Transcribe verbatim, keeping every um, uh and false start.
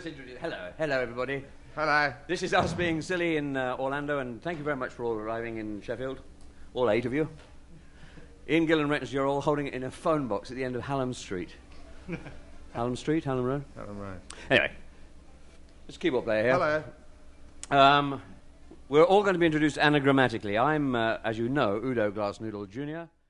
just introduce. Hello, hello, everybody. Hello. This is us being silly in uh, Orlando, and thank you very much for all arriving in Sheffield, all eight of you. Ian Gill and Rettens, you're all holding it in a phone box at the end of Hallam Street. Hallam Street, Hallam Road? Hallam Road. Anyway, let's keyboard player here. Hello. Um, we're all going to be introduced anagrammatically. I'm, uh, as you know, Udo Glassnoodle Junior